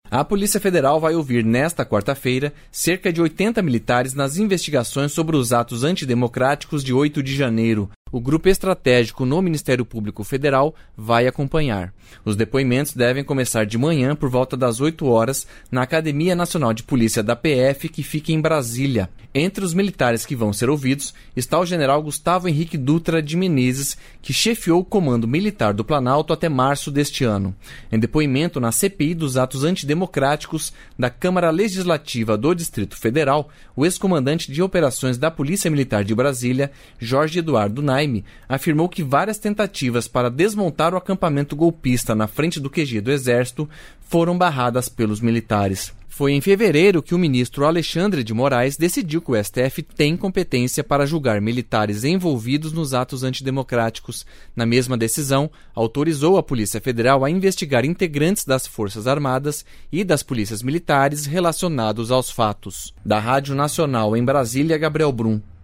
A Polícia Federal vai ouvir nesta quarta-feira cerca de 80 militares nas investigações sobre os atos antidemocráticos de 8 de janeiro. O grupo estratégico no Ministério Público Federal vai acompanhar. Os depoimentos devem começar de manhã por volta das 8 horas na Academia Nacional de Polícia da PF, que fica em Brasília. Entre os militares que vão ser ouvidos está o general Gustavo Henrique Dutra de Menezes, que chefiou o Comando Militar do Planalto até março deste ano. Em depoimento na CPI dos atos antidemocráticos da Câmara Legislativa do Distrito Federal, o ex-comandante de operações da Polícia Militar de Brasília, Jorge Eduardo Naime, afirmou que várias tentativas para desmontar o acampamento golpista na frente do QG do Exército foram barradas pelos militares. Foi em fevereiro que o ministro Alexandre de Moraes decidiu que o STF tem competência para julgar militares envolvidos nos atos antidemocráticos. Na mesma decisão, autorizou a Polícia Federal a investigar integrantes das Forças Armadas e das polícias militares relacionados aos fatos. Da Rádio Nacional em Brasília, Gabriel Brum.